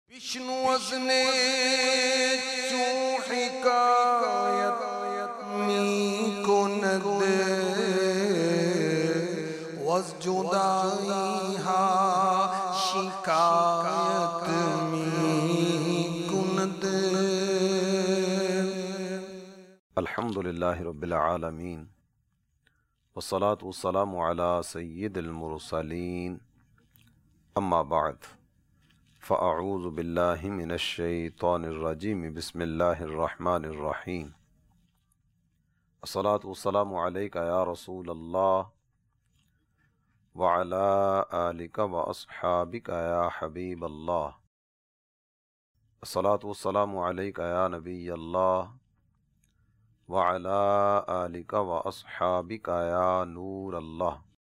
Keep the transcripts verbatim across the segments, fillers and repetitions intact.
विष्णु वज़ने चू हिकायत मी कुनद वज़ जुदाई हा शिकायत मी कुनद। अल्हम्दुलिल्लाहि रब्बिल आलमीन वस्सलातु वस्सलामु अला सय्यिदिल मुरसलीन अम्मा बाद फ़अऊज़ु बिल्लाहि मिनश शैतानिर रजीम बिस्मिल्लाहिर रहमानिर रहीम। अस्सलातु वस्सलामु अलैका या रसूलल्लाह व अला आलिका व अस्हाबिका या हबीबल्लाह। अस्सलातु वस्सलामु अलैका या नबियल्लाह व अला आलिका व अस्हाबिका या नूर अल्लाह।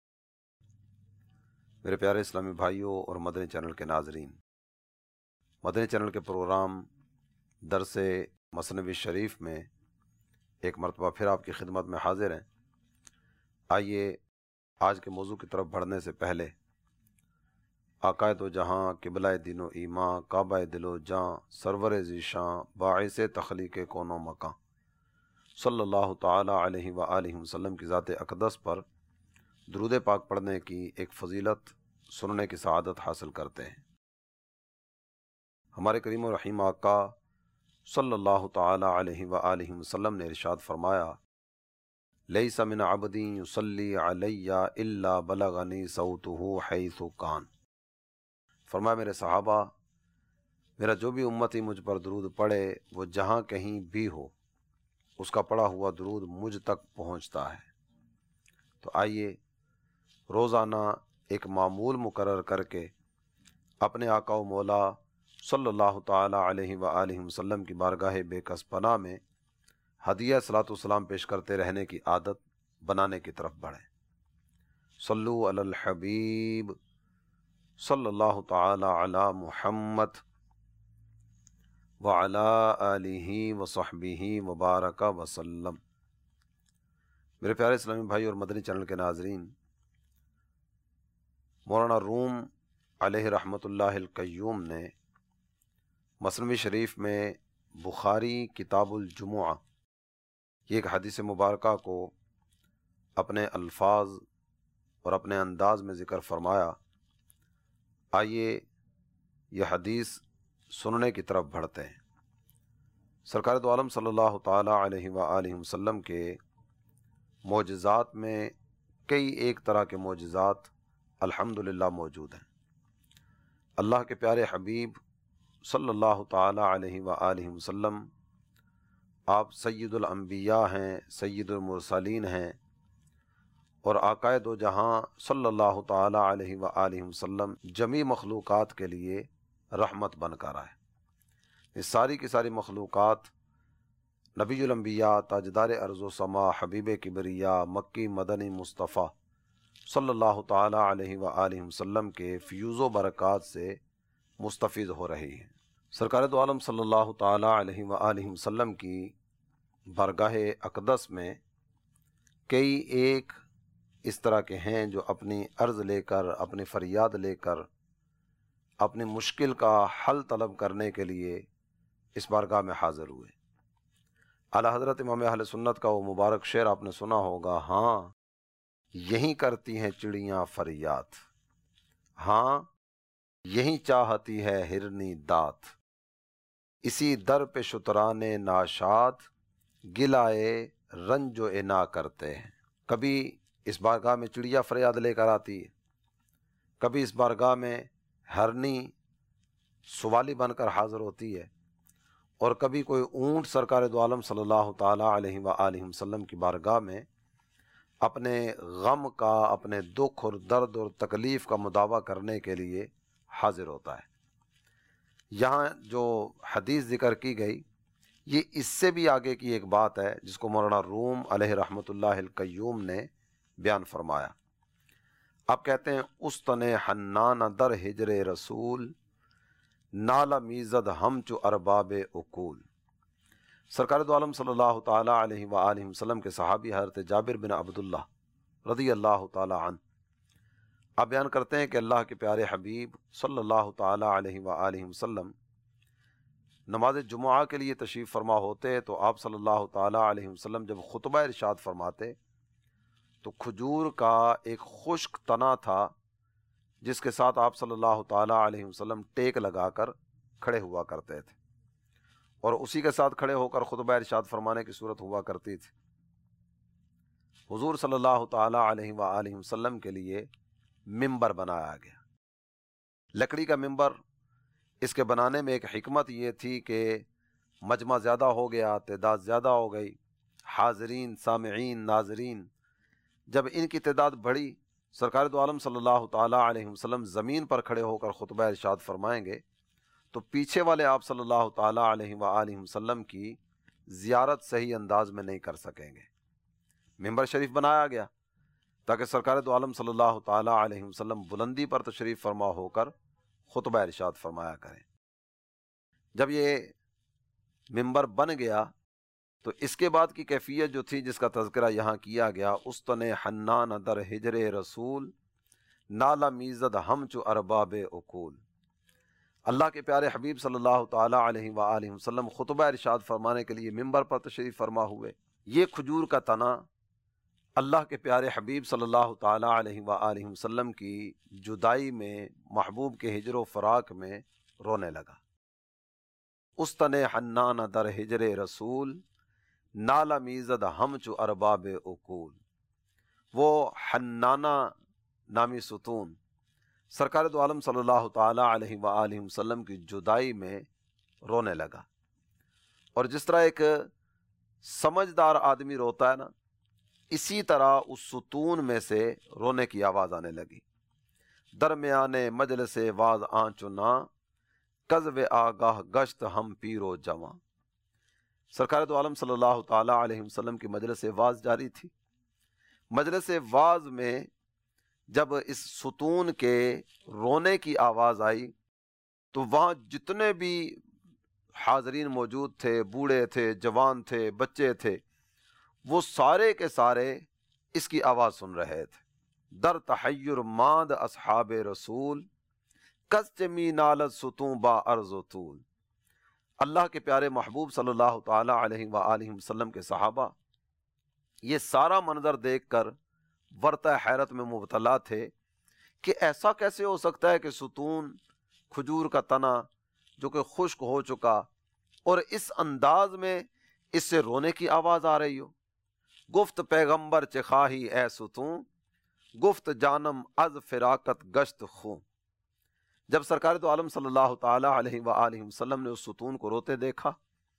मेरे प्यारे इस्लामी भाइयों और मदनी चैनल के नाजरीन, मदनी चैनल के प्रोग्राम दरसे मसनवी शरीफ में एक मरतबा फिर आपकी खिदमत में हाजिर हैं। आइए आज के मौजू की तरफ बढ़ने से पहले आकाए दो जहाँ किबला दीनो ईमा काबा दिलो जाँ सरवर ज़ीशां बाइस तख्लीक़ कौनो मकां सल्लल्लाहु ताला अलैहि व आलिहि वसल्लम की ज़ात अक़दस पर दुरूद पाक पढ़ने की एक फ़जीलत सुनने की सआदत हासिल करते हैं। हमारे करीम और रहीम आका सल्लल्लाहु ताला अलैहि व आलिहि वसल्लम ने इरशाद फरमाया, लैसा मिन अब्दी युसल्ली अलैया इल्ला बलगनी सौतुहु हैसु कान। फरमाया मेरे सहाबा, मेरा जो भी उम्मती मुझ पर दुरूद पढ़े वो जहाँ कहीं भी हो उसका पढ़ा हुआ दुरूद मुझ तक पहुँचता है। तो आइए रोज़ाना एक मामूल मुकर्रर करके अपने आका व मौला सल्लल्लाहु ताला अलैहि व आलिहि वसल्लम की बारगाह बेकस पनाह में हदिया सलातो सलाम पेश करते रहने की आदत बनाने की तरफ बढ़ें। सल्लु अलल हबीब सल्लल्लाहु ताला अला मुहम्मद व अला आलिहि व सहबिहि व बारका वसल्लम। मेरे प्यारे इस्लामी भाई और मदनी चैनल के नाजरीन, मौलाना रूम अलैहि रहमतुल्लाहिल क़य्यूम ने मसनवी शरीफ में बुखारी किताबुल जुमुआ ये एक हदीस मुबारका को अपने अल्फाज और अपने अंदाज में ज़िक्र फरमाया। आइए यह हदीस सुनने की तरफ बढ़ते हैं। सरकार दो आलम सल्लल्लाहु ताला अलैहि व आलिहि वसल्लम के मोजज़ात में कई एक तरह के मोजज़ात अल्हम्दुलिल्लाह मौजूद हैं। अल्लाह के प्यारे हबीब सल्लल्लाहु ताला अलैहि व आलिहि वसल्लम आप सय्यदुल अंबिया हैं, सय्यदुल मुरसलीन हैं और आकाए दो जहाँ सल्लल्लाहु ताला अलैहि व आलिहि वसल्लम जमी मखलूक़ात के लिए रहमत बनकर आए। ये सारी की सारी मखलूक़ात नबीयुल अंबिया ताजदार अर्ज़ व समा हबीब किबरिया मक्की मदनी मुस्तफ़ा सल्लल्लाहु ताला अलैहि व आलिहि वसल्लम के फ़यूज़ व बरक़ात से मुस्तफ़ीज़ हो रही हैं। सरकार दो आलम सल्लल्लाहु ताला अलैहि व आलिहि वसल्लम की बारगाह अक़दस में कई एक इस तरह के हैं जो अपनी अर्ज़ लेकर, अपनी फ़रियाद लेकर, अपनी मुश्किल का हल तलब करने के लिए इस बारगाह में हाज़िर हुए। आला हज़रत इमाम अहले सुन्नत का वो मुबारक शेर आपने सुना होगा, हाँ यहीं करती हैं चिड़ियाँ फरियाद, हाँ यहीं चाहती है हिरनी दात, इसी दर पे शुतराने नाशाद गिलाए रंजो इना करते हैं। कभी इस बारगाह में चिड़िया फरियाद लेकर आती है, कभी इस बारगाह में हरनी सवाली बनकर हाजिर होती है और कभी कोई ऊँट सरकार दो आलम सल्लल्लाहु ताला अलैहि व आलिहि वसल्लम की बारगाह में अपने गम का, अपने दुख और दर्द और तकलीफ़ का मुदावा करने के लिए हाजिर होता है। यहाँ जो हदीस ज़िक्र की गई ये इससे भी आगे की एक बात है जिसको मौलाना रूम अलैहि रहमतुल्लाहिल क़य्यूम ने बयान फरमाया। आप कहते हैं, उस तने हन्नान दर हिजरे रसूल नाला मीज़द हम चु अरबाबे उकूल। सरकार दो आलम सल्लल्लाहु ताला अलैहि व आलिहि वसल्लम के सहाबी हज़रत जाबिर बिन अब्दुल्लाह रज़ी अल्लाह ताला अन्हु آپ بیان کرتے ہیں کہ اللہ کے پیارے حبیب صلی اللہ تعالی علیہ وآلہ وسلم نماز جمعہ کے لیے تشریف فرما ہوتے تو آپ صلی اللہ تعالی علیہ وسلم جب خطبہ ارشاد فرماتے تو کھجور کا ایک خشک تنا تھا جس کے ساتھ آپ صلی اللہ تعالی علیہ وسلم ٹیک لگا کر کھڑے ہوا کرتے تھے، اور اسی کے ساتھ کھڑے ہو کر خطبہ ارشاد فرمانے کی صورت ہوا کرتی تھی۔ حضور صلی اللہ تعالی علیہ وآلہ وسلم کے لیے ممبر بنایا گیا، لکڑی کا ممبر۔ اس کے بنانے میں ایک حکمت یہ تھی کہ مجمع زیادہ ہو گیا، تعداد زیادہ ہو گئی، حاضرین، سامعین، ناظرین، جب ان کی تعداد بڑھی، سرکار دو عالم صلی اللہ تعالی علیہ وسلم زمین پر کھڑے ہو کر خطبہ ارشاد فرمائیں گے تو پیچھے والے آپ صلی اللہ تعالی علیہ وآلہ وسلم کی زیارت صحیح انداز میں نہیں کر سکیں گے۔ ممبر شریف بنایا گیا تاکہ سرکار دو عالم صلی اللہ تعالی علیہ وسلم بلندی پر تشریف فرما ہو کر خطبہ ارشاد فرمایا کریں۔ جب یہ ممبر بن گیا تو اس کے بعد کی کیفیت جو تھی جس کا تذکرہ یہاں کیا گیا، استن حنان در ہجر رسول نالا میزد ہم چو ارباب عقول۔ اللہ کے پیارے حبیب صلی اللہ تعالی علیہ وآلہ وسلم خطبہ ارشاد فرمانے کے لیے ممبر پر تشریف فرما ہوئے۔ یہ کھجور کا تنا اللہ کے پیارے حبیب صلی اللہ تعالی علیہ وآلہ وسلم کی جدائی میں، محبوب کے ہجر و فراق میں رونے لگا۔ استن حنان در ہجر رسول نالا میزد ہم چو ارباب عقول۔ وہ حنانہ نامی ستون سرکار دو عالم صلی اللہ تعالی علیہ وآلہ وسلم کی جدائی میں رونے لگا، اور جس طرح ایک سمجھدار آدمی روتا ہے نا، اسی طرح اس ستون میں سے رونے کی آواز آنے لگی۔ درمیان مجلس واز آنچنا قذب آگاہ گشت ہم پیرو جواں۔ سرکار دو عالم صلی اللہ تعالی علیہ وسلم کی مجلس واز جاری تھی۔ مجلس واز میں جب اس ستون کے رونے کی آواز آئی تو وہاں جتنے بھی حاضرین موجود تھے، بوڑھے تھے، جوان تھے، بچے تھے، وہ سارے کے سارے اس کی آواز سن رہے تھے۔ در تحیر ماند اصحاب رسول کس چمی نالت ستون با عرض و طول۔ اللہ کے پیارے محبوب صلی اللہ تعالی علیہ وآلہ وسلم کے صحابہ یہ سارا منظر دیکھ کر ورطہ حیرت میں مبتلا تھے کہ ایسا کیسے ہو سکتا ہے کہ ستون، کھجور کا تنا جو کہ خشک ہو چکا، اور اس انداز میں اس سے رونے کی آواز آ رہی ہو۔ گفت پیغمبر چخواہی اے ستون گفت جانم از فراقت گشت خوں۔ جب سرکار دو عالم صلی اللہ تعالی علیہ وآلہ وسلم نے اس ستون کو روتے دیکھا،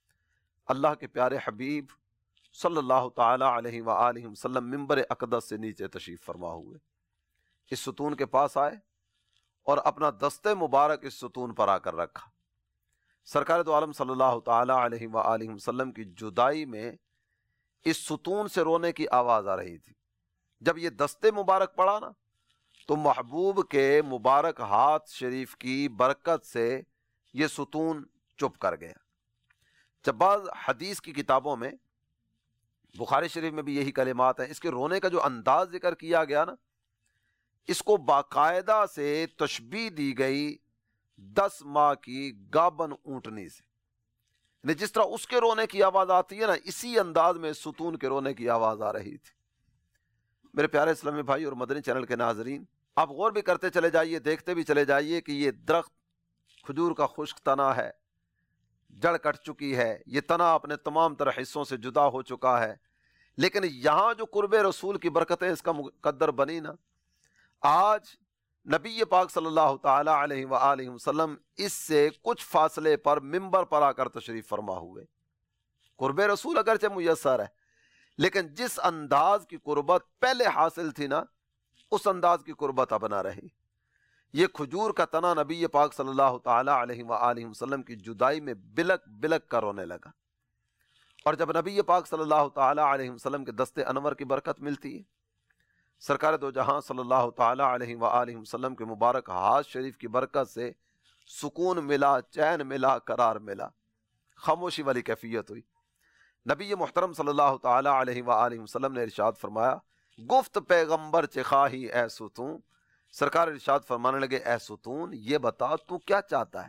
اللہ کے پیارے حبیب صلی اللہ تعالی علیہ وآلہ وسلم ممبر اقدس سے نیچے تشریف فرما ہوئے، اس ستون کے پاس آئے اور اپنا دست مبارک اس ستون پر آ کر رکھا۔ سرکار دو عالم صلی اللہ تعالی علیہ وآلہ وسلم کی جدائی میں اس ستون سے رونے کی آواز آ رہی تھی۔ جب یہ دست مبارک پڑا نا تو محبوب کے مبارک ہاتھ شریف کی برکت سے یہ ستون چپ کر گیا۔ جب بعض حدیث کی کتابوں میں، بخاری شریف میں بھی یہی کلمات ہیں، اس کے رونے کا جو انداز ذکر کیا گیا نا، اس کو باقاعدہ سے تشبیہ دی گئی دس ماہ کی گابن اونٹنی سے، یعنی جس طرح اس کے رونے کی آواز آتی ہے نا، اسی انداز میں ستون کے رونے کی آواز آ رہی تھی۔ میرے پیارے اسلامی بھائی اور مدنی چینل کے ناظرین، آپ غور بھی کرتے چلے جائیے، دیکھتے بھی چلے جائیے کہ یہ درخت کھجور کا خشک تنا ہے، جڑ کٹ چکی ہے، یہ تنا اپنے تمام تر حصوں سے جدا ہو چکا ہے، لیکن یہاں جو قرب رسول کی برکتیں اس کا مقدر بنی نا، آج نبی پاک صلی اللہ تعالی علیہ وآلہ وسلم اس سے کچھ فاصلے پر ممبر پر آ کر تشریف فرما ہوئے۔ قرب رسول اگرچہ میسر ہے، لیکن جس انداز کی قربت پہلے حاصل تھی نا، اس انداز کی قربت اب نہ رہی۔ یہ کھجور کا تنا نبی پاک صلی اللہ تعالی علیہ وآلہ وسلم کی جدائی میں بلک بلک کر رونے لگا، اور جب نبی پاک صلی اللہ تعالی علیہ وسلم کے دست انور کی برکت ملتی ہے، سرکار دو جہاں صلی اللہ تعالی علیہ وآلہ وسلم کے مبارک ہاتھ شریف کی برکت سے سکون ملا، چین ملا، قرار ملا، خاموشی والی کیفیت ہوئی۔ نبی محترم صلی اللہ تعالی علیہ وآلہ وسلم نے ارشاد فرمایا، گفت پیغمبر چخواہی اے ستون سرکار ارشاد فرمانے لگے اے ستون یہ بتا تو کیا چاہتا ہے؟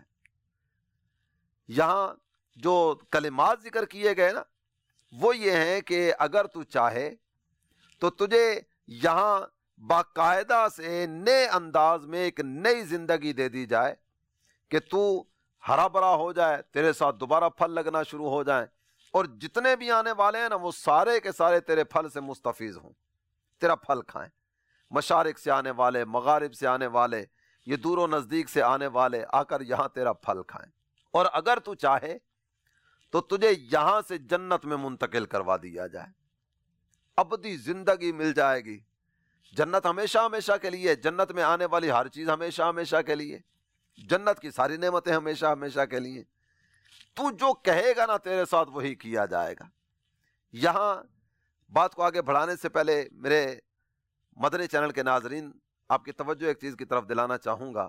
یہاں جو کلمات ذکر کیے گئے نا وہ یہ ہیں کہ اگر تو چاہے تو تجھے یہاں باقاعدہ سے نئے انداز میں ایک نئی زندگی دے دی جائے کہ تو ہرا بھرا ہو جائے، تیرے ساتھ دوبارہ پھل لگنا شروع ہو جائیں، اور جتنے بھی آنے والے ہیں نا وہ سارے کے سارے تیرے پھل سے مستفیض ہوں، تیرا پھل کھائیں، مشارق سے آنے والے، مغارب سے آنے والے، یہ دور و نزدیک سے آنے والے آ کر یہاں تیرا پھل کھائیں، اور اگر تو چاہے تو تجھے یہاں سے جنت میں منتقل کروا دیا جائے، ابدی زندگی مل جائے گی، جنت ہمیشہ ہمیشہ کے لیے، جنت میں آنے والی ہر چیز ہمیشہ ہمیشہ کے لیے، جنت کی ساری نعمتیں ہمیشہ ہمیشہ کے لیے، تو جو کہے گا نا تیرے ساتھ وہی کیا جائے گا۔ یہاں بات کو آگے بڑھانے سے پہلے میرے مدنی چینل کے ناظرین آپ کی توجہ ایک چیز کی طرف دلانا چاہوں گا،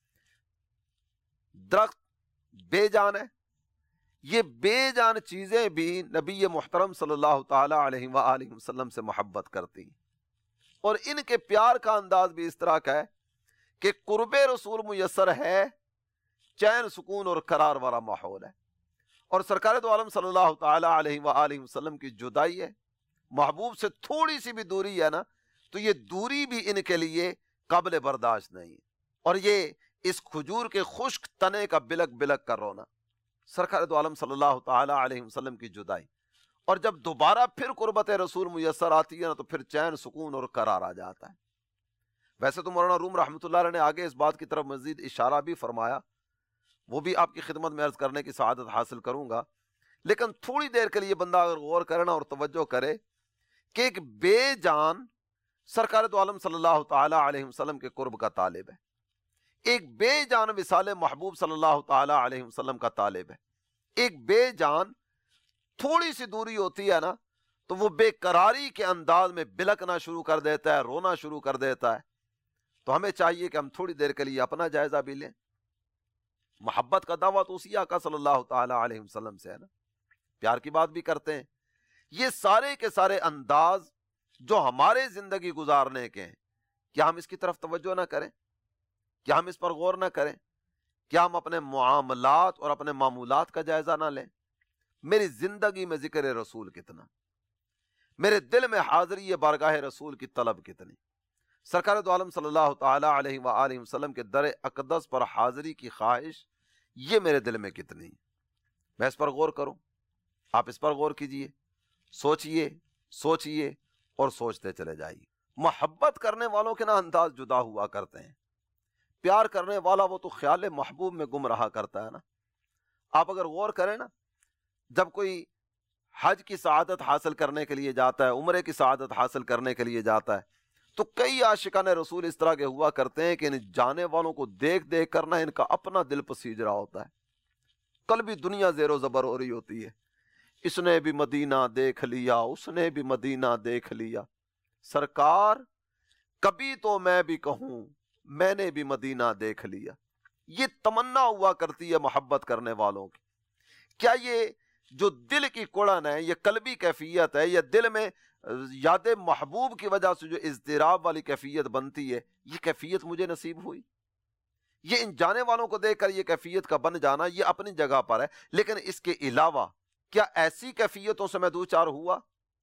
درخت بے جان ہے، یہ بے جان چیزیں بھی نبی محترم صلی اللہ تعالی علیہ وآلہ وسلم سے محبت کرتی ہیں، اور ان کے پیار کا انداز بھی اس طرح کا ہے کہ قرب رسول میسر ہے، چین سکون اور قرار والا ماحول ہے، اور سرکار دو عالم صلی اللہ تعالی علیہ وآلہ وسلم کی جدائی ہے، محبوب سے تھوڑی سی بھی دوری ہے نا تو یہ دوری بھی ان کے لیے قابل برداشت نہیں ہے، اور یہ اس کھجور کے خشک تنے کا بلک بلک کر رونا، سرکار دو عالم صلی اللہ تعالی علیہ وسلم کی جدائی، اور جب دوبارہ پھر قربت رسول میسر آتی ہے نا تو پھر چین سکون اور قرار آ جاتا ہے۔ ویسے تو مولانا روم رحمۃ اللہ علیہ نے آگے اس بات کی طرف مزید اشارہ بھی فرمایا، وہ بھی آپ کی خدمت میں عرض کرنے کی سعادت حاصل کروں گا، لیکن تھوڑی دیر کے لیے بندہ اگر غور کرنا اور توجہ کرے کہ ایک بے جان سرکار دو عالم صلی اللہ تعالی علیہ وسلم کے قرب کا طالب ہے، ایک بے جان وصال محبوب صلی اللہ تعالی علیہ وسلم کا طالب ہے، ایک بے جان تھوڑی سی دوری ہوتی ہے نا تو وہ بے قراری کے انداز میں بلکنا شروع کر دیتا ہے، رونا شروع کر دیتا ہے، تو ہمیں چاہیے کہ ہم تھوڑی دیر کے لیے اپنا جائزہ بھی لیں۔ محبت کا دعویٰ تو اسی آقا صلی اللہ تعالی علیہ وسلم سے ہے نا، پیار کی بات بھی کرتے ہیں، یہ سارے کے سارے انداز جو ہمارے زندگی گزارنے کے ہیں، کیا ہم اس کی طرف توجہ نہ کریں؟ کیا ہم اس پر غور نہ کریں؟ کیا ہم اپنے معاملات اور اپنے معمولات کا جائزہ نہ لیں؟ میری زندگی میں ذکر رسول کتنا، میرے دل میں حاضری بارگاہ رسول کی طلب کتنی، سرکار دو عالم صلی اللہ تعالی علیہ وآلہ وسلم کے در اقدس پر حاضری کی خواہش یہ میرے دل میں کتنی، میں اس پر غور کروں، آپ اس پر غور کیجئے، سوچئے سوچئے اور سوچتے چلے جائیے۔ محبت کرنے والوں کے نا انداز جدا ہوا کرتے ہیں، پیار کرنے والا وہ تو خیال محبوب میں گم رہا کرتا ہے نا۔ آپ اگر غور کریں نا، جب کوئی حج کی سعادت حاصل کرنے کے لیے جاتا ہے، عمرے کی سعادت حاصل کرنے کے لیے جاتا ہے، تو کئی عاشقان رسول اس طرح کے ہوا کرتے ہیں کہ ان جانے والوں کو دیکھ دیکھ کرنا ان کا اپنا دل پسیج رہا ہوتا ہے، قلبی دنیا زیر و زبر ہو رہی ہوتی ہے، اس نے بھی مدینہ دیکھ لیا، اس نے بھی مدینہ دیکھ لیا، سرکار کبھی تو میں بھی کہوں میں نے بھی مدینہ دیکھ لیا، یہ تمنا ہوا کرتی ہے محبت کرنے والوں کی۔ کیا یہ جو دل کی کڑن ہے، یہ قلبی کیفیت ہے، یہ دل میں یاد محبوب کی وجہ سے جو اضطراب والی کیفیت بنتی ہے، یہ کیفیت مجھے نصیب ہوئی؟ یہ ان جانے والوں کو دیکھ کر یہ کیفیت کا بن جانا یہ اپنی جگہ پر ہے، لیکن اس کے علاوہ کیا ایسی کیفیتوں سے میں دو چار ہوا؟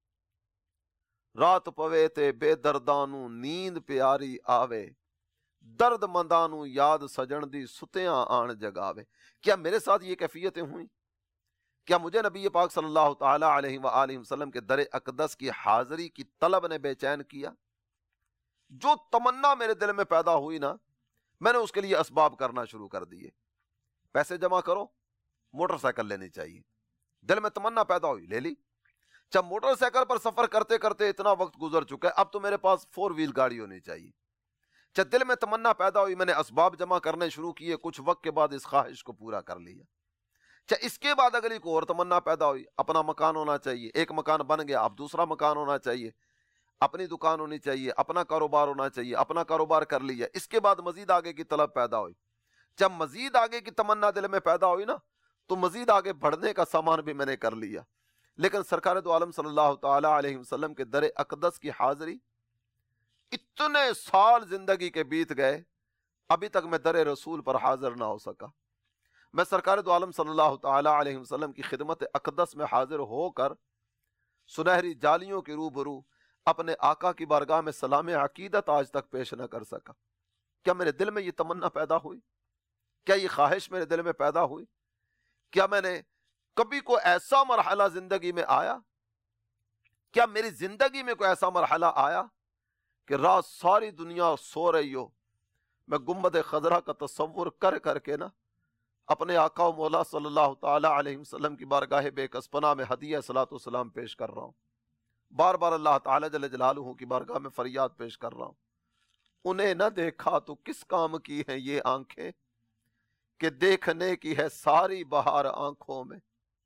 رات پوے تے بے دردانو نیند پیاری آوے، درد مندانو یاد سجن دی ستیاں آن جگاوے، کیا میرے ساتھ یہ کیفیتیں ہوئیں؟ کیا مجھے نبی پاک صلی اللہ تعالی علیہ وآلہ وسلم کے در اقدس کی حاضری کی طلب نے بے چین کیا؟ جو تمنا میرے دل میں پیدا ہوئی نا، میں نے اس کے لیے اسباب کرنا شروع کر دیے، پیسے جمع کرو، موٹر سائیکل لینی چاہیے، دل میں تمنا پیدا ہوئی، لے لی، جب موٹر سائیکل پر سفر کرتے کرتے اتنا وقت گزر چکا ہے، اب تو میرے پاس فور ویل گاڑی ہونی چاہیے، جب دل میں تمنا پیدا ہوئی، میں نے اسباب جمع کرنے شروع کیے، کچھ وقت کے بعد اس خواہش کو پورا کر لیا، چاہے اس کے بعد اگر ایک اور تمنا پیدا ہوئی، اپنا مکان ہونا چاہیے، ایک مکان بن گیا، اب دوسرا مکان ہونا چاہیے، اپنی دکان ہونی چاہیے، اپنا کاروبار ہونا چاہیے، اپنا کاروبار کر لیا، اس کے بعد مزید آگے کی طلب پیدا ہوئی، جب مزید آگے کی تمنا دل میں پیدا ہوئی نا تو مزید آگے بڑھنے کا سامان بھی میں نے کر لیا، لیکن سرکار دو عالم صلی اللہ تعالی علیہ وسلم کے در اقدس کی حاضری اتنے سال زندگی کے بیت گئے، ابھی تک میں در رسول پر حاضر نہ ہو سکا۔ میں سرکار دو عالم صلی اللہ تعالی علیہ وسلم کی خدمت اقدس میں حاضر ہو کر سنہری جالیوں کے روبرو اپنے آقا کی بارگاہ میں سلام عقیدت آج تک پیش نہ کر سکا۔ کیا میرے دل میں یہ تمنا پیدا ہوئی؟ کیا یہ خواہش میرے دل میں پیدا ہوئی؟ کیا میں نے کبھی کوئی ایسا مرحلہ زندگی میں آیا، کیا میری زندگی میں کوئی ایسا مرحلہ آیا کہ رات ساری دنیا سو رہی ہو، میں گنبد خضرا کا تصور کر کر کے نا اپنے آقا و مولا صلی اللہ تعالی علیہ وسلم کی بارگاہ بے کس پناہ میں ہدیہ صلاۃ والسلام پیش کر رہا ہوں، بار بار اللہ تعالی جل جلالہ کی بارگاہ میں فریاد پیش کر رہا ہوں، انہیں نہ دیکھا تو کس کام کی ہیں یہ آنکھیں کہ دیکھنے کی ہے ساری بہار آنکھوں میں۔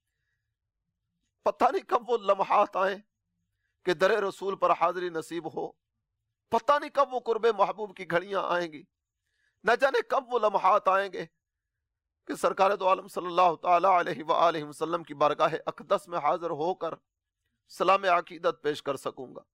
پتہ نہیں کب وہ لمحات آئیں کہ در رسول پر حاضری نصیب ہو، پتہ نہیں کب وہ قرب محبوب کی گھڑیاں آئیں گی، نہ جانے کب وہ لمحات آئیں گے کہ سرکار دو عالم صلی اللہ تعالی علیہ وآلہ وسلم کی بارگاہ اقدس میں حاضر ہو کر سلام عقیدت پیش کر سکوں گا۔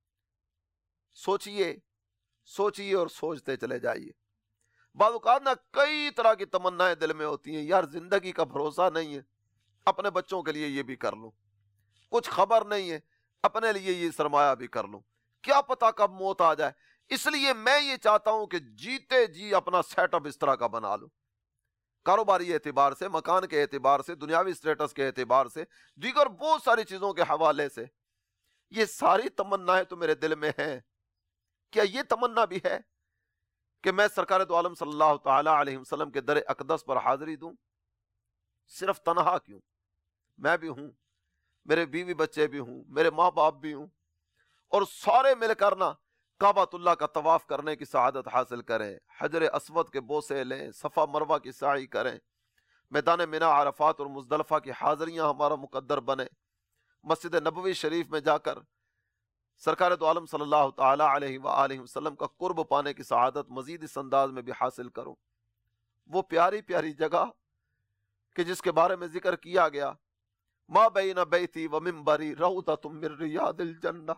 سوچئے سوچئے اور سوچتے چلے جائیے۔ بعض اوقات نہ کئی طرح کی تمنائیں دل میں ہوتی ہیں، یار زندگی کا بھروسہ نہیں ہے، اپنے بچوں کے لیے یہ بھی کر لوں، کچھ خبر نہیں ہے، اپنے لیے یہ سرمایہ بھی کر لوں، کیا پتا کب موت آ جائے، اس لیے میں یہ چاہتا ہوں کہ جیتے جی اپنا سیٹ اپ اس طرح کا بنا لوں، کاروباری اعتبار سے، مکان کے اعتبار سے، دنیاوی سٹیٹس کے اعتبار سے، دیگر بہت ساری چیزوں کے حوالے سے۔ یہ ساری تمنائیں تو میرے دل میں ہیں۔ کیا یہ تمنا بھی ہے کہ میں سرکار دو عالم صلی اللہ تعالی علیہ وسلم کے در اقدس پر حاضری دوں؟ صرف تنہا کیوں، میں بھی ہوں، میرے بیوی بچے بھی ہوں، میرے ماں باپ بھی ہوں، اور سارے مل کر نا کعبۃ اللہ کا طواف کرنے کی سعادت حاصل کریں، حجر اسود کے بوسے لیں، صفا مروہ کی سعی کریں، میدان منی، عرفات اور مزدلفہ کی حاضریاں ہمارا مقدر بنے، مسجد نبوی شریف میں جا کر سرکار دو عالم صلی اللہ تعالی علیہ وآلہ وسلم کا قرب پانے کی سعادت مزید اس انداز میں بھی حاصل کروں۔ وہ پیاری پیاری جگہ کہ جس کے بارے میں ذکر کیا گیا، ما بین بیتی و منبری روضۃ من ریاض الجنہ،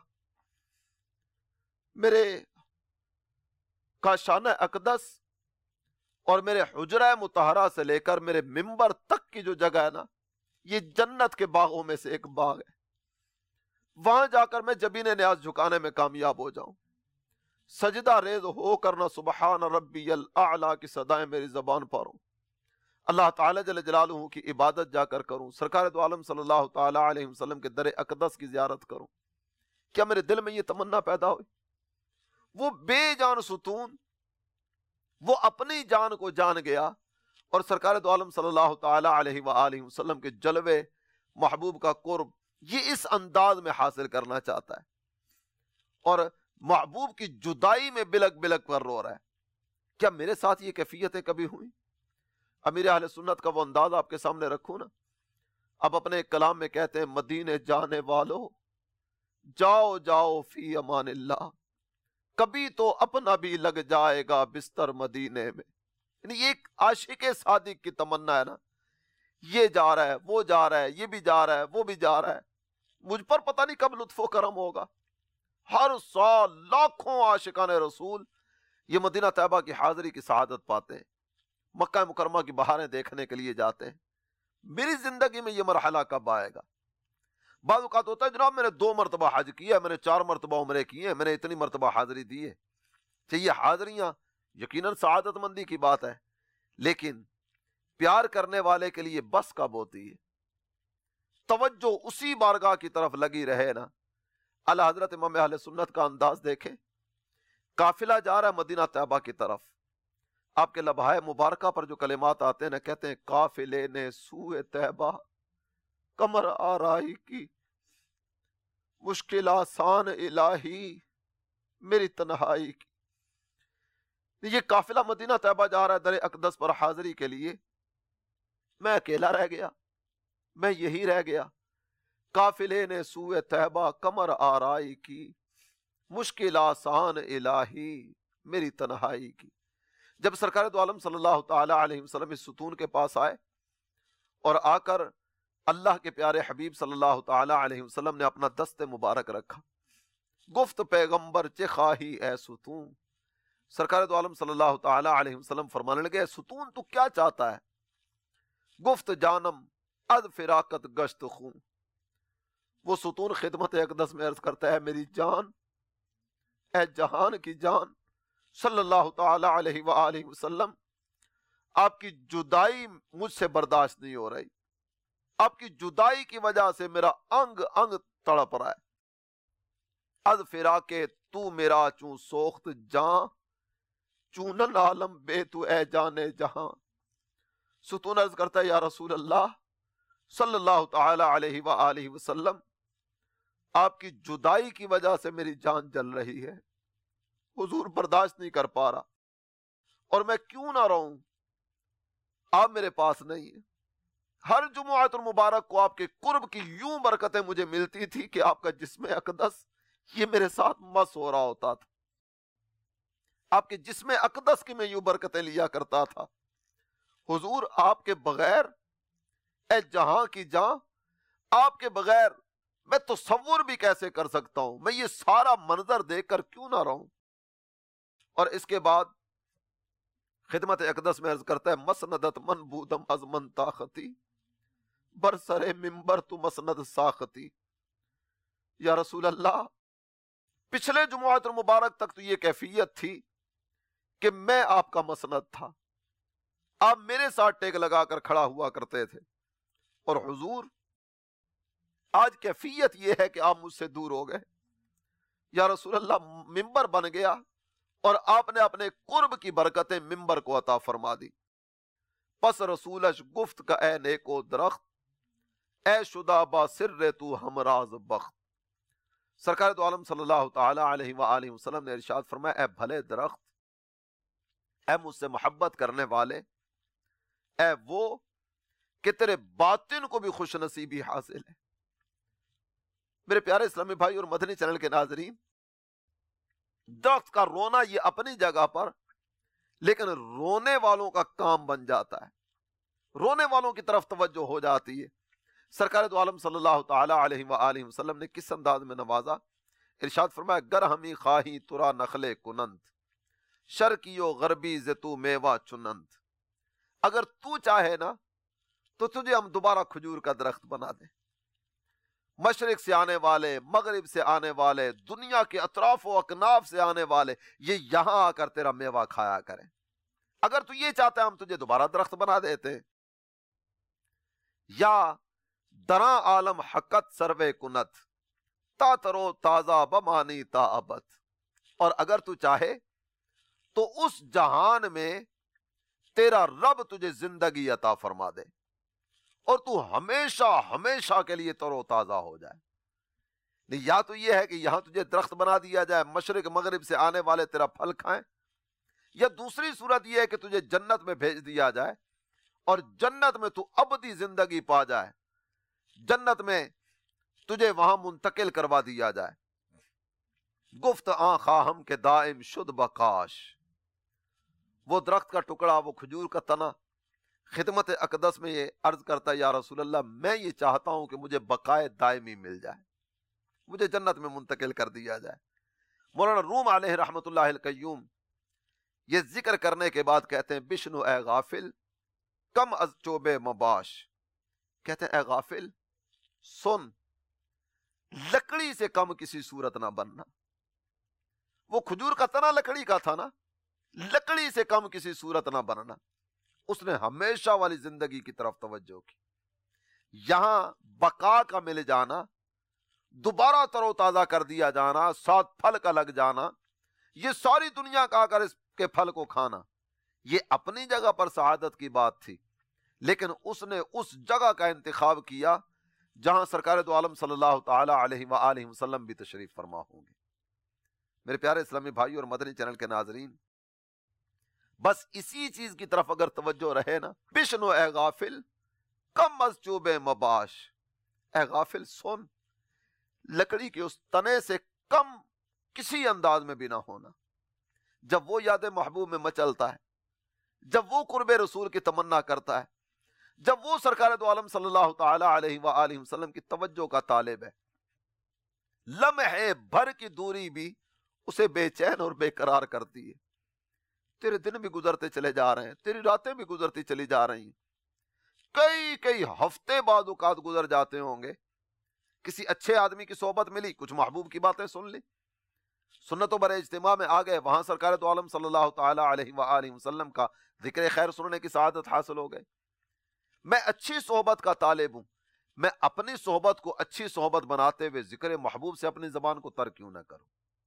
میرے کاشانہ اقدس اور میرے حجرہ مطہرہ سے لے کر میرے منبر تک کی جو جگہ ہے نا، یہ جنت کے باغوں میں سے ایک باغ ہے۔ وہاں جا کر میں جبین نیاز جھکانے میں کامیاب ہو جاؤں، سجدہ ریز ہو کر نہ سبحان ربی الاعلیٰ کی صدائیں میری زبان پر ہوں، اللہ تعالی جل جلالہ کی عبادت جا کر کروں، سرکار دو عالم صلی اللہ تعالی علیہ وسلم کے در اقدس کی زیارت کروں۔ کیا میرے دل میں یہ تمنا پیدا ہوئی؟ وہ بے جان ستون، وہ اپنی جان کو جان گیا اور سرکار دو عالم صلی اللہ تعالی علیہ وآلہ وسلم کے جلوے محبوب کا قرب یہ اس انداز میں حاصل کرنا چاہتا ہے، اور محبوب کی جدائی میں بلک بلک پر رو رہا ہے۔ کیا میرے ساتھ یہ کیفیتیں کبھی ہوئی؟ امیر اہل سنت کا وہ انداز آپ کے سامنے رکھوں نا، اب اپنے کلام میں کہتے ہیں مدینے جانے والو جاؤ جاؤ فی امان اللہ، کبھی تو اپنا بھی لگ جائے گا بستر مدینے میں۔ یعنی یہ ایک عاشق صادق کی تمنا ہے نا، یہ جا رہا ہے، وہ جا رہا ہے، یہ بھی جا رہا ہے، وہ بھی جا رہا ہے، مجھ پر پتہ نہیں کب لطف و کرم ہوگا۔ ہر سال لاکھوں عاشقان رسول یہ مدینہ طیبہ کی حاضری کی سعادت پاتے ہیں، مکہ مکرمہ کی بہاریں دیکھنے کے لیے جاتے ہیں۔ میری زندگی میں یہ مرحلہ کب آئے گا؟ بعض اوقات ہوتا ہے جناب میں نے دو مرتبہ حج کیا ہے، میں نے چار مرتبہ عمرے کی ہیں، میں نے اتنی مرتبہ حاضری دی ہے۔ چاہیے حاضریاں یقیناً سعادت مندی کی بات ہے، لیکن پیار کرنے والے کے لیے بس کب ہوتی ہے؟ توجہ اسی بارگاہ کی طرف لگی رہے نا۔ اعلی حضرت امام اہل سنت کا انداز دیکھیں، قافلہ جا رہا ہے مدینہ طیبہ کی طرف، آپ کے لبہائے مبارکہ پر جو کلمات آتے ہیں نا، کہتے ہیں قافلے نے سوئے طیبہ کمر آرائی کی، مشکل آسان الہی میری تنہائی کی۔ یہ قافلہ مدینہ طیبہ جا رہا ہے در اقدس پر حاضری کے لیے، میں اکیلا رہ گیا، میں یہی رہ گیا۔ قافلے نے سوئے طیبہ کمر آرائی کی، مشکل آسان الہی میری تنہائی کی۔ جب سرکار دو عالم صلی اللہ تعالی علیہ وسلم اس ستون کے پاس آئے اور آ کر اللہ کے پیارے حبیب صلی اللہ تعالی علیہ وسلم نے اپنا دست مبارک رکھا، گفت پیغمبر چے خواہی اے ستون. سرکار دو عالم صلی اللہ تعالی علیہ وسلم فرمانے لگے ستون تو کیا چاہتا ہے؟ گفت جانم از فراقت گشت خون. وہ ستون خدمت اقدس میں عرض کرتا ہے میری جان، اے جہان کی جان صلی اللہ تعالی علیہ وآلہ وسلم، آپ کی جدائی مجھ سے برداشت نہیں ہو رہی، آپ کی جدائی کی وجہ سے میرا انگ انگ تڑپ رہا ہے. از فراقے تو میرا چون سوخت جان، چونن عالم بے تو اے جانے جہاں. ستون عرض کرتا ہے یا رسول اللہ صلی اللہ تعالی علیہ وآلہ وسلم، آپ کی جدائی کی وجہ سے میری جان جل رہی ہے، حضور برداشت نہیں کر پا رہا، اور میں کیوں نہ رہوں، آپ میرے پاس نہیں ہیں. ہر جمعۃ المبارک کو آپ کے قرب کی یوں برکتیں مجھے ملتی تھی کہ آپ کا جسم اقدس یہ میرے ساتھ مس ہو رہا ہوتا تھا. آپ کے جسم اقدس کی میں یوں برکتیں لیا کرتا تھا. حضور آپ کے بغیر، اے جہاں کی جان، آپ کے بغیر میں تصور بھی کیسے کر سکتا ہوں، میں یہ سارا منظر دیکھ کر کیوں نہ رہوں. اور اس کے بعد خدمت اقدس میں عرض کرتا ہے مسندت من بودم از من طاقتی، برسر منبر تو مسند ساختی. یا رسول اللہ پچھلے جمعۃ المبارک تک تو یہ کیفیت تھی کہ میں آپ کا مسند تھا، آپ میرے ساتھ ٹیک لگا کر کھڑا ہوا کرتے تھے، اور حضور آج کیفیت یہ ہے کہ آپ مجھ سے دور ہو گئے. یا رسول اللہ منبر بن گیا اور آپ نے اپنے قرب کی برکتیں منبر کو عطا فرما دی. پس رسولش گفت کا اے نیکو درخت، اے شدہ با سر تو ہمراز بخت. سرکار دو عالم صلی اللہ تعالی علیہ وآلہ وسلم نے ارشاد فرمایا اے بھلے درخت، اے مجھ سے محبت کرنے والے، اے وہ کہ تیرے باطن کو بھی خوش نصیبی حاصل ہے. میرے پیارے اسلامی بھائی اور مدنی چینل کے ناظرین، درخت کا رونا یہ اپنی جگہ پر، لیکن رونے والوں کا کام بن جاتا ہے، رونے والوں کی طرف توجہ ہو جاتی ہے. سرکار دو عالم صلی اللہ تعالی علیہ وآلہ وسلم نے کس انداز میں نوازا؟ ارشاد فرمایا گر ہمی خواہی ترا نخلے کنند، شرقیو غربی زتو میوہ چنند. اگر تو چاہے نا تو تجھے ہم دوبارہ کھجور کا درخت بنا دیں. مشرق سے آنے والے، مغرب سے آنے والے، دنیا کے اطراف و اکناف سے آنے والے یہ یہاں آ کر تیرا میوہ کھایا کریں. اگر تو یہ چاہتا ہے ہم تجھے دوبارہ درخت بنا دیتے. یا دراں عالم حقت سروے کنت، تا ترو تازہ بمانی تا ابد. اور اگر تو چاہے تو اس جہان میں تیرا رب تجھے زندگی عطا فرما دے اور تو ہمیشہ ہمیشہ کے لیے تر و تازہ ہو جائے. نہیں یا تو یہ ہے کہ یہاں تجھے درخت بنا دیا جائے، مشرق مغرب سے آنے والے تیرا پھل کھائیں، یا دوسری صورت یہ ہے کہ تجھے جنت میں بھیج دیا جائے اور جنت میں تو ابدی زندگی پا جائے، جنت میں تجھے وہاں منتقل کروا دیا جائے. گفت آن خواہم کے دائم شد بکاش. وہ درخت کا ٹکڑا، وہ کھجور کا تنا خدمت اقدس میں یہ عرض کرتا ہے یا رسول اللہ میں یہ چاہتا ہوں کہ مجھے بقائے دائمی مل جائے، مجھے جنت میں منتقل کر دیا جائے. مولانا روم علیہ رحمت اللہ القیوم یہ ذکر کرنے کے بعد کہتے ہیں بشنو اے غافل کم از چوبے مباش. کہتے ہیں اے غافل سن، لکڑی سے کم کسی صورت نہ بننا. وہ کھجور کا تنا لکڑی کا تھا نا، لکڑی سے کم کسی صورت نہ بننا. اس نے ہمیشہ والی زندگی کی طرف توجہ کی. یہاں بقا کا مل جانا، دوبارہ تر و تازہ کر دیا جانا، ساتھ پھل کا لگ جانا، یہ ساری دنیا کا اگر اس کے پھل کو کھانا، یہ اپنی جگہ پر سعادت کی بات تھی. لیکن اس نے اس جگہ کا انتخاب کیا جہاں سرکار دو عالم صلی اللہ تعالی علیہ وآلہ وسلم بھی تشریف فرما ہوں گے. میرے پیارے اسلامی بھائی اور مدنی چینل کے ناظرین، بس اسی چیز کی طرف اگر توجہ رہے نا، بشنو اے غافل کم از چوبے مباش. اے غافل سن، لکڑی کے اس تنے سے کم کسی انداز میں بھی نہ ہونا. جب وہ یاد محبوب میں مچلتا ہے، جب وہ قرب رسول کی تمنا کرتا ہے، جب وہ سرکار دو عالم صلی اللہ تعالی علیہ وآلہ وسلم کی توجہ کا طالب ہے، لمحے بھر کی دوری بھی اسے بے چین اور بے قرار کرتی ہے. تیرے دن بھی گزرتے چلے جا رہے ہیں, تیری راتیں بھی گزرتی چلی جا رہی ہیں, کئی کئی ہفتے بعد اوقات گزر جاتے ہوں گے, کسی اچھے آدمی کی صحبت ملی, کچھ محبوب کی باتیں سن لی, سنتوں بر اجتماع میں آ گئے, وہاں سرکار دو عالم صلی اللہ تعالی علیہ وآلہ وسلم کا ذکر خیر سننے کی سعادت حاصل ہو گئے. میں اچھی صحبت کا طالب ہوں, میں اپنی صحبت کو اچھی صحبت بناتے ہوئے ذکر محبوب سے اپنی زبان کو ترک کیوں نہ کروں.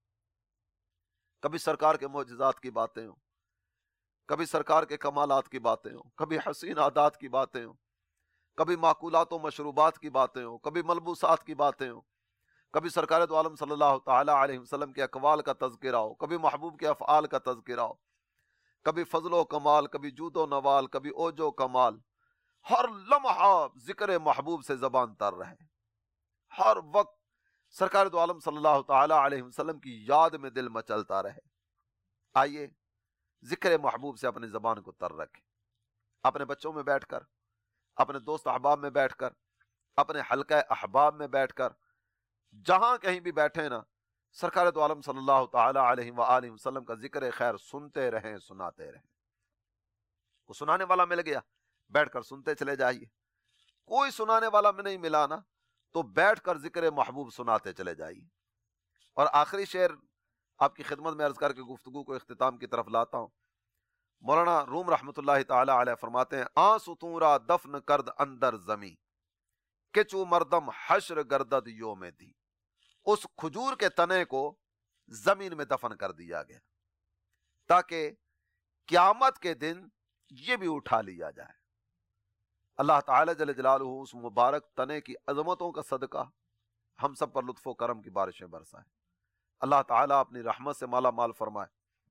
کبھی سرکار کے معجزات کی باتیں ہوں, کبھی سرکار کے کمالات کی باتیں ہوں, کبھی حسین عادات کی باتیں ہوں, کبھی معقولات و مشروبات کی باتیں ہوں, کبھی ملبوسات کی باتیں ہوں, کبھی سرکار دو عالم صلی اللہ تعالی علیہ وسلم کے اقوال کا تذکرہ ہو, کبھی محبوب کے افعال کا تذکرہ ہو, کبھی فضل و کمال, کبھی جود و نوال, کبھی اوج و کمال. ہر لمحہ ذکر محبوب سے زبان تر رہے, ہر وقت سرکار دو عالم صلی اللہ تعالی علیہ وسلم کی یاد میں دل مچلتا رہے. آئیے ذکر محبوب سے اپنی زبان کو تر رکھیں, اپنے بچوں میں بیٹھ کر, اپنے دوست احباب میں بیٹھ کر, اپنے حلقہ احباب میں بیٹھ کر, جہاں کہیں بھی بیٹھے نا, سرکار دو عالم صلی اللہ تعالی علیہ وآلہ وسلم کا ذکر خیر سنتے رہیں, سناتے رہیں. کو سنانے والا مل گیا, بیٹھ کر سنتے چلے جائیے. کوئی سنانے والا میں نہیں ملا نا, تو بیٹھ کر ذکر محبوب سناتے چلے جائیے. اور آخری شعر آپ کی خدمت میں عرض کر کے گفتگو کو اختتام کی طرف لاتا ہوں. مولانا روم رحمۃ اللہ تعالی علیہ فرماتے ہیں, آ ستورا دفن کرد اندر زمیں کہ چو مردم حشر گردد یوم دی. اس کھجور کے تنے کو زمین میں دفن کر دیا گیا تاکہ قیامت کے دن یہ بھی اٹھا لیا جائے. اللہ تعالی جل جلالہ اس مبارک تنے کی عظمتوں کا صدقہ ہم سب پر لطف و کرم کی بارشیں برسائے. اللہ تعالیٰ اپنی رحمت سے مالا مال فرمائے.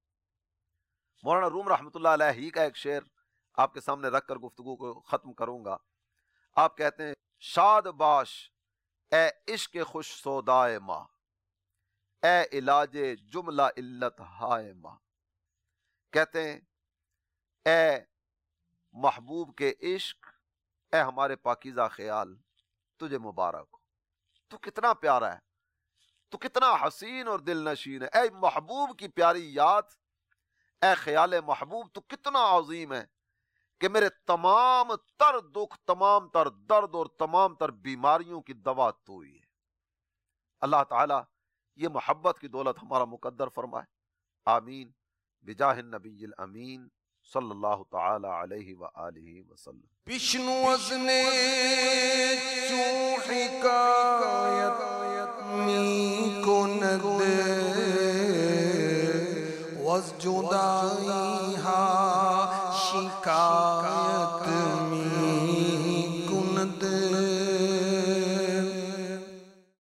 مولانا روم رحمۃ اللہ علیہ ہی کا ایک شعر آپ کے سامنے رکھ کر گفتگو کو ختم کروں گا. آپ کہتے ہیں, شاد باش اے عشق خوش سودائے ماں, اے علاج جملہ علت ہائے ماں. کہتے ہیں اے محبوب کے عشق, اے ہمارے پاکیزہ خیال, تجھے مبارک ہو, تو کتنا پیارا ہے, تو کتنا حسین اور دل نشین ہے. اے محبوب کی پیاری یاد, اے خیال محبوب, تو کتنا عظیم ہے کہ میرے تمام تر دکھ, تمام تر درد اور تمام تر بیماریوں کی دوا تو ہی ہے. اللہ تعالیٰ یہ محبت کی دولت ہمارا مقدر فرمائے. آمین بجاہ النبی الامین صلی اللہ تعالی علیہ وآلہ وسلم. بشنو وزنے چو حکایت می کند وز جدائی ہا شکایت می کند